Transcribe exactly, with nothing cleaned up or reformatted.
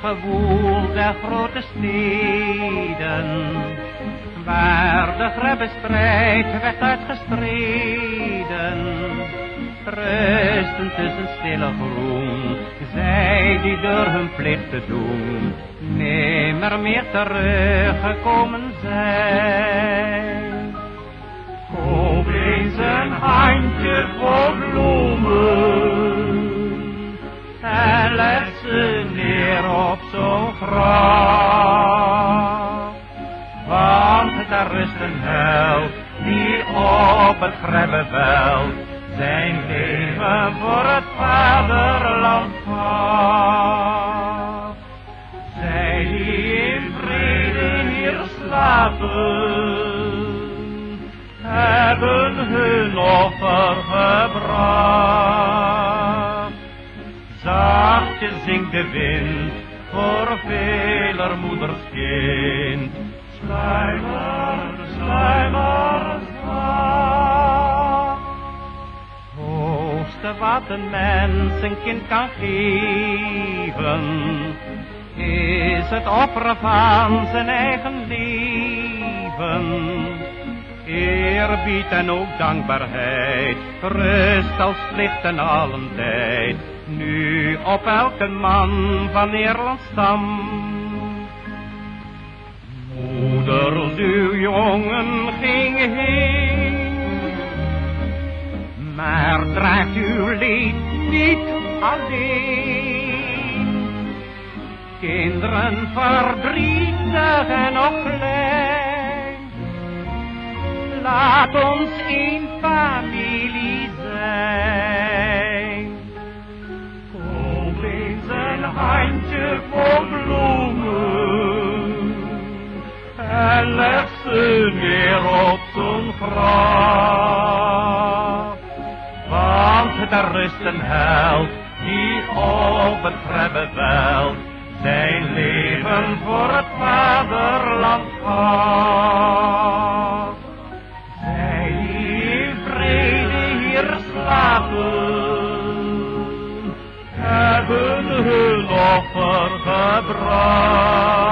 gewoel der grote steden, waar de grebbestrijd werd uitgestreden. Rusten tussen stille groen, zij die door hun plicht te doen, nimmer meer teruggekomen zijn. Koop eens een handje vol bloemen en leg ze neer op zo'n graf. Want daar rust een held die op het Grebbeveld zijn leven voor het vaderland gaf. Zij die in vrede hier slapen, hebben hun offer gebracht. Zachtjes zingt de wind voor veler moeders kind. Sluimer, sluimer, wacht. Hoogste wat een mens een kind kan geven, is het offeren van zijn eigen leven. Eerbied en ook dankbaarheid, rust als plicht en allen tijd, nu op elke man van Nederlands stam. Moeder, uw jongen ging heen, maar draagt uw leed niet alleen. Kinderen verdrietig en nog klein, laat ons één familie zijn. Koop eens een handje vol bloemen en leg ze neer op zo'n graf. Want daar rust een held die op het Grebbeveld zijn leven voor het vaderland gaf. Zij die in vrede hier slapen, hebben hun offer gebracht.